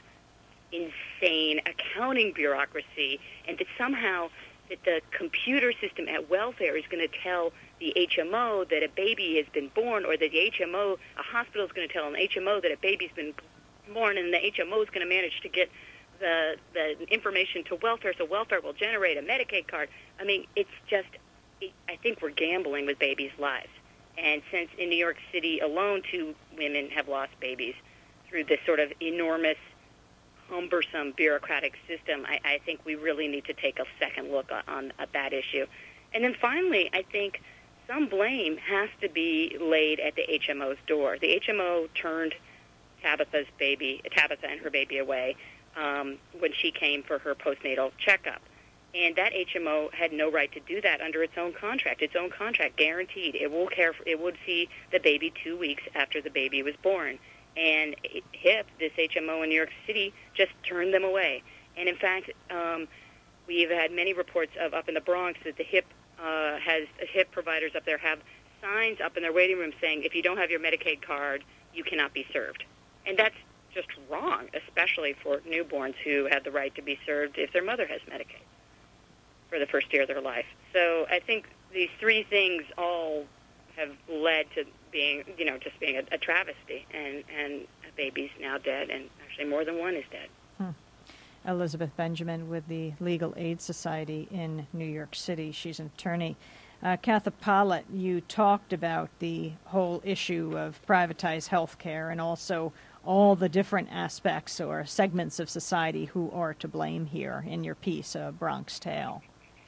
insane accounting bureaucracy, and that somehow that the computer system at welfare is going to tell the H M O that a baby has been born, or that the H M O, a hospital is going to tell an H M O that a baby's been born, and the H M O is going to manage to get the the information to welfare, so welfare will generate a Medicaid card. I mean, it's just, I think we're gambling with babies' lives. And since in New York City alone, two women have lost babies through this sort of enormous, cumbersome bureaucratic system, I, I think we really need to take a second look on, on at that issue. And then finally, I think some blame has to be laid at the H M O's door. The H M O turned Tabitha's baby, Tabitha and her baby away um, when she came for her postnatal checkup. And that H M O had no right to do that under its own contract. Its own contract guaranteed it will care for, it would see the baby two weeks after the baby was born. And HIP, this H M O in New York City, just turned them away. And in fact, um, we've had many reports of up in the Bronx that the HIP uh, has HIP providers up there have signs up in their waiting room saying, if you don't have your Medicaid card, you cannot be served. And that's just wrong, especially for newborns who have the right to be served if their mother has Medicaid for the first year of their life. So I think these three things all have led to being, you know, just being a, a travesty, and, and a baby's now dead, and actually more than one is dead. Hmm. Elizabeth Benjamin with the Legal Aid Society in New York City. She's an attorney. Uh, Katha Pollitt, you talked about the whole issue of privatized health care and also all the different aspects or segments of society who are to blame here in your piece, A Bronx Tale.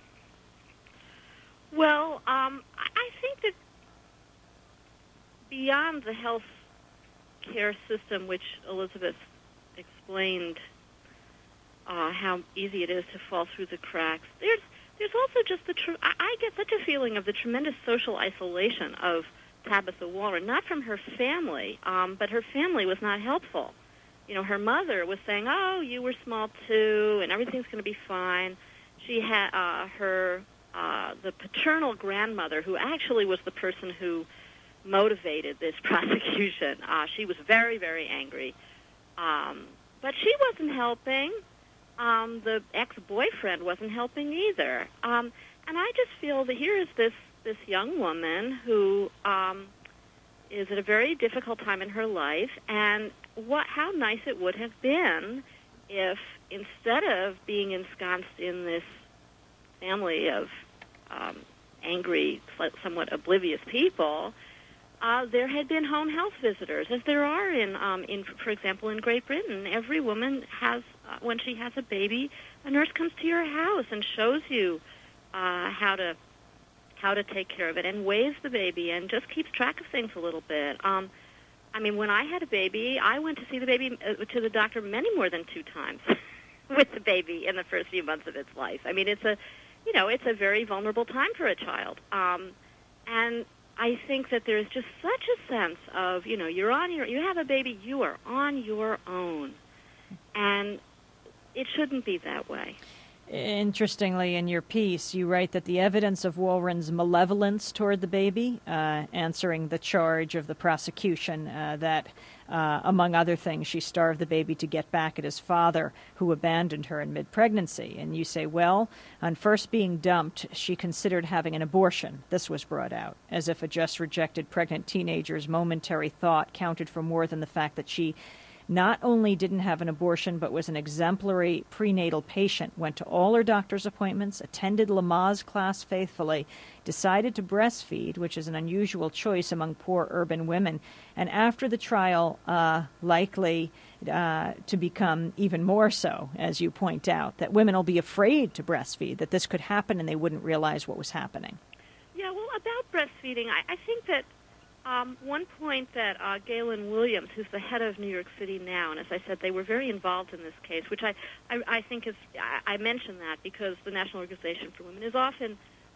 Well, um, I think that beyond the health care system, which Elizabeth explained uh, how easy it is to fall through the cracks, there's there's also just the tr- I get such a feeling of the tremendous social isolation of Tabitha Warren, not from her family, um, but her family was not helpful. You know, her mother was saying, "Oh, you were small too, and everything's going to be fine." She had uh, her uh, the paternal grandmother, who actually was the person who motivated this prosecution. Uh, she was very, very angry, um, but she wasn't helping. Um, the ex-boyfriend wasn't helping either. Um, and I just feel that here is this this young woman who um, is at a very difficult time in her life, and what how nice it would have been if instead of being ensconced in this family of um, angry, somewhat oblivious people, uh, there had been home health visitors, as there are in, um, in, for example, in Great Britain. Every woman has, uh, when she has a baby, a nurse comes to your house and shows you uh, how to how to take care of it and weighs the baby and just keeps track of things a little bit. Um, I mean, when I had a baby, I went to see the baby uh, to the doctor many more than two times with the baby in the first few months of its life. I mean, it's a, you know, it's a very vulnerable time for a child. Um, and I think that there's just such a sense of, you know, you're on your, you have a baby, you are on your own. And it shouldn't be that way. Interestingly, in your piece, you write that the evidence of Warren's malevolence toward the baby, uh, answering the charge of the prosecution uh, that, uh, among other things, she starved the baby to get back at his father, who abandoned her in mid-pregnancy. And you say, well, on first being dumped, she considered having an abortion. This was brought out, as if a just-rejected pregnant teenager's momentary thought counted for more than the fact that she not only didn't have an abortion, but was an exemplary prenatal patient, went to all her doctor's appointments, attended Lamaze class faithfully, decided to breastfeed, which is an unusual choice among poor urban women, and after the trial, uh, likely uh, to become even more so, as you point out, that women will be afraid to breastfeed, that this could happen and they wouldn't realize what was happening. Yeah, well, about breastfeeding, I, I think that Um, one point that uh, Galen Williams, who's the head of New York City now, and as I said, they were very involved in this case, which I, I, I think is, I, I mention that because the National Organization for Women is often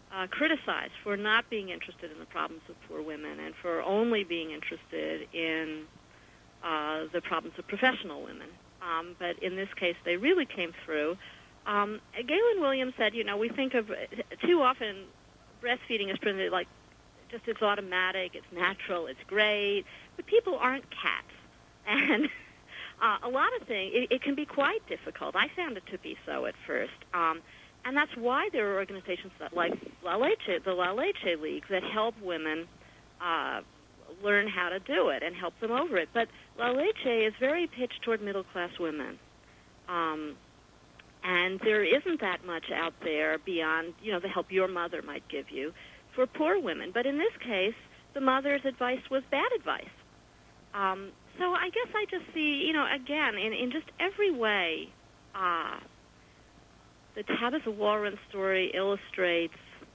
uh, criticized for not being interested in the problems of poor women and for only being interested in uh, the problems of professional women. Um, but in this case, they really came through. Um, Galen Williams said, you know, we think of too often breastfeeding is presented like just it's automatic, it's natural, it's great, but people aren't cats. And uh, a lot of things, it, it can be quite difficult. I found it to be so at first. Um, and that's why there are organizations that like La Leche, the La Leche League, that help women uh, learn how to do it and help them over it. But La Leche is very pitched toward middle-class women. Um, and there isn't that much out there beyond, you know, the help your mother might give you for poor women. But in this case, the mother's advice was bad advice. Um, so I guess I just see, you know, again, in, in just every way, uh, the Tabitha Warren story illustrates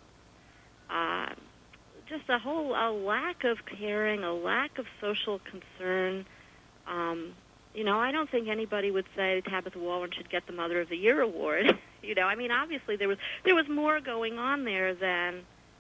uh, just a whole a lack of caring, a lack of social concern. Um, you know, I don't think anybody would say Tabitha Warren should get the Mother of the Year award. you know, I mean, obviously there was there was more going on there than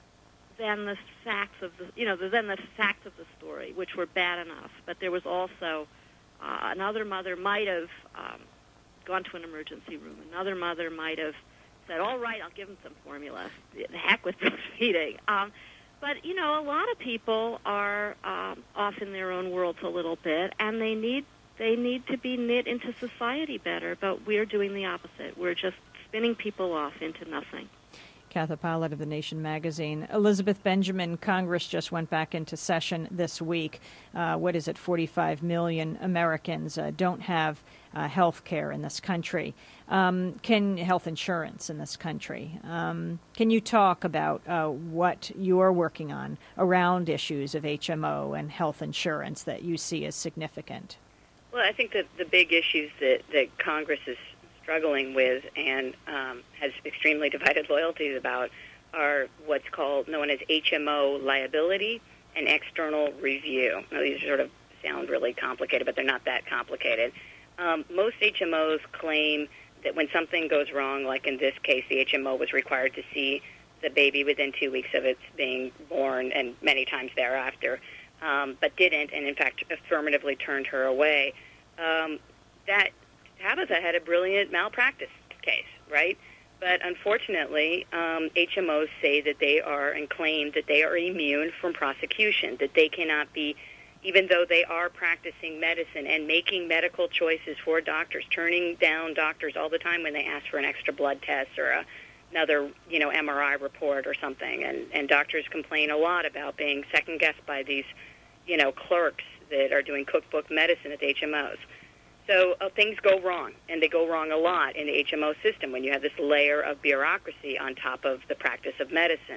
than the facts of the you know than the facts of the story, which were bad enough. But there was also uh, another mother might have um, gone to an emergency room. Another mother might have said, "All right, I'll give him some formula. The heck with breastfeeding." Um, but you know, a lot of people are um, off in their own worlds a little bit, and they need they need to be knit into society better. But we're doing the opposite. We're just spinning people off into nothing. Katha Powlett of The Nation magazine. Elizabeth Benjamin, Congress just went back into session this week. Uh, what is it, forty-five million Americans uh, don't have uh, health care in this country, um, can health insurance in this country. Um, can you talk about uh, what you're working on around issues of H M O and health insurance that you see as significant? Well, I think that the big issues that, that Congress is struggling with and um, has extremely divided loyalties about are what's called known as H M O liability and external review. Now, these sort of sound really complicated, but they're not that complicated. Um, most H M Os claim that when something goes wrong, like in this case, the H M O was required to see the baby within two weeks of its being born and many times thereafter, um, but didn't, and in fact affirmatively turned her away. Um, that Tabitha had a brilliant malpractice case, right? But unfortunately, um, H M Os say that they are and claim that they are immune from prosecution, that they cannot be, even though they are practicing medicine and making medical choices for doctors, turning down doctors all the time when they ask for an extra blood test or a, another, you know, M R I report or something. And, and doctors complain a lot about being second-guessed by these, you know, clerks that are doing cookbook medicine at the H M Os. So uh, things go wrong, and they go wrong a lot in the H M O system when you have this layer of bureaucracy on top of the practice of medicine.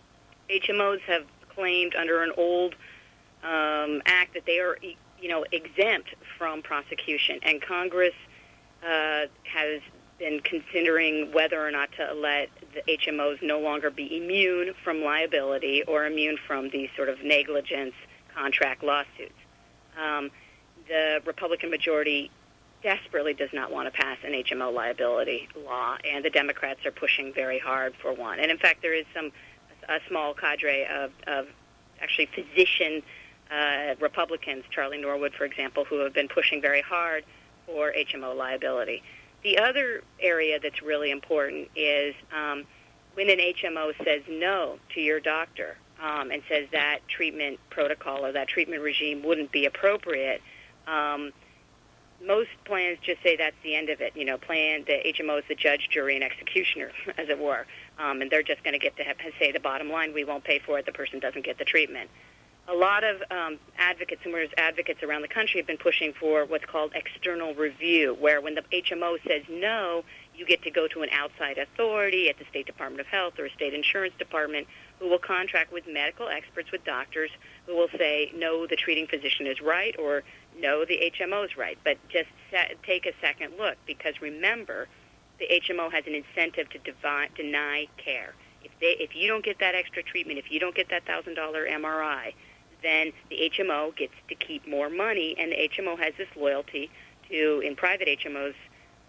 H M Os have claimed under an old um, act that they are, you know, exempt from prosecution, and Congress uh, has been considering whether or not to let the H M Os no longer be immune from liability or immune from these sort of negligence contract lawsuits. Um, The Republican majority desperately does not want to pass an H M O liability law, and the Democrats are pushing very hard for one. And in fact, there is some a small cadre of, of actually physician uh, Republicans, Charlie Norwood, for example, who have been pushing very hard for H M O liability. The other area that's really important is um, when an H M O says no to your doctor um, and says that treatment protocol or that treatment regime wouldn't be appropriate. Um, most plans just say that's the end of it. You know, plan the H M O is the judge, jury, and executioner, as it were, um, and they're just going to get to have, say the bottom line. We won't pay for it. The person doesn't get the treatment. A lot of um, advocates and whereas advocates around the country have been pushing for what's called external review, where when the H M O says no, you get to go to an outside authority at the State Department of Health or a state insurance department who will contract with medical experts, with doctors, who will say, no, the treating physician is right, or no, the H M O is right. But just set, take a second look, because remember, the H M O has an incentive to devi- deny care. If they, if you don't get that extra treatment, if you don't get that one thousand dollars M R I, then the H M O gets to keep more money, and the H M O has this loyalty to, in private H M Os,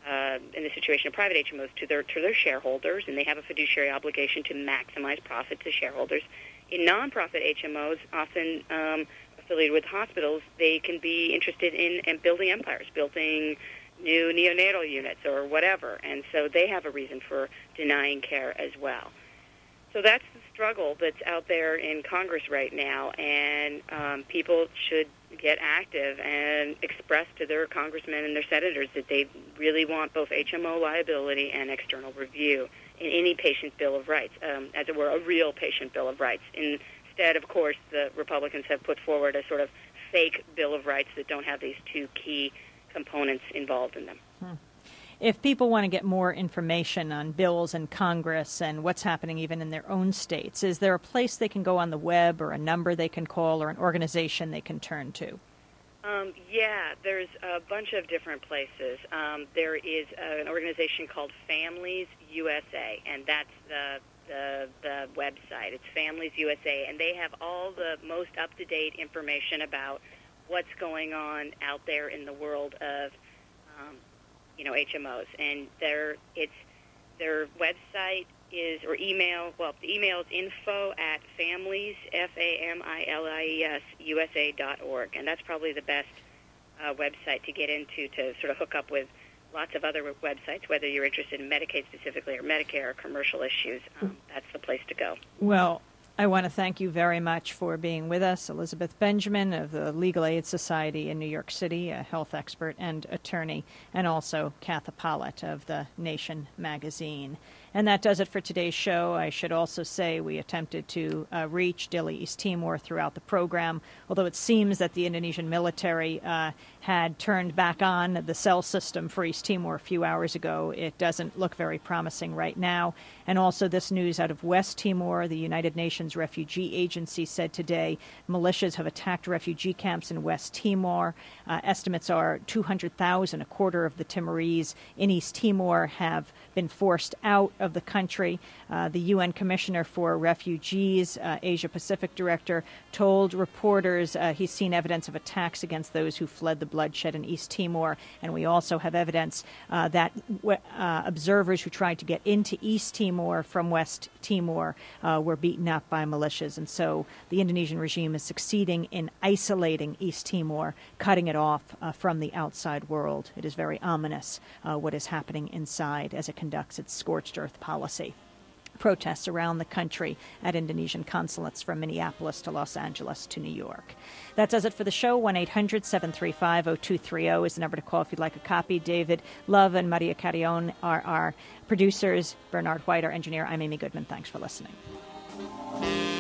uh, in the situation of private H M Os, to their to their shareholders, and they have a fiduciary obligation to maximize profit to shareholders. In nonprofit H M Os, often um, affiliated with hospitals, they can be interested in, in building empires, building new neonatal units or whatever, and so they have a reason for denying care as well. So that's the struggle that's out there in Congress right now, and um, people should get active and express to their congressmen and their senators that they really want both H M O liability and external review in any patient bill of rights, um, as it were, a real patient bill of rights. Instead, of course, the Republicans have put forward a sort of fake bill of rights that don't have these two key components involved in them. Hmm. If people want to get more information on bills in Congress and what's happening even in their own states, is there a place they can go on the web or a number they can call or an organization they can turn to? Um, yeah, there's a bunch of different places. Um, there is uh, an organization called Families U S A, and that's the, the the website. It's Families U S A, and they have all the most up-to-date information about what's going on out there in the world of, um, you know, H M Os. And their it's their website is, or email, well, the email is info at families, F A M I L I E S, U S A dot org. And that's probably the best uh, website to get into to sort of hook up with lots of other websites, whether you're interested in Medicaid specifically or Medicare or commercial issues. Um, that's the place to go. Well, I want to thank you very much for being with us, Elizabeth Benjamin of the Legal Aid Society in New York City, a health expert and attorney, and also Katha Pollitt of The Nation magazine. And that does it for today's show. I should also say we attempted to uh, reach Dili, East Timor throughout the program, although it seems that the Indonesian military uh, had turned back on the cell system for East Timor a few hours ago. It doesn't look very promising right now. And also this news out of West Timor, the United Nations Refugee Agency said today militias have attacked refugee camps in West Timor. Uh, estimates are two hundred thousand, a quarter of the Timorese in East Timor, have been forced out of the country. Uh, the U N Commissioner for Refugees, uh, Asia Pacific Director, told reporters uh, he's seen evidence of attacks against those who fled the bloodshed in East Timor. And we also have evidence uh, that w- uh, observers who tried to get into East Timor from West Timor uh, were beaten up by militias. And so the Indonesian regime is succeeding in isolating East Timor, cutting it off uh, from the outside world. It is very ominous uh, what is happening inside as it conducts its scorched earth policy. Protests around the country at Indonesian consulates from Minneapolis to Los Angeles to New York. That does it for the show. one eight hundred seven three five oh two three oh is the number to call if you'd like a copy. David Love and Maria Carrion are our producers. Bernard White, our engineer. I'm Amy Goodman. Thanks for listening.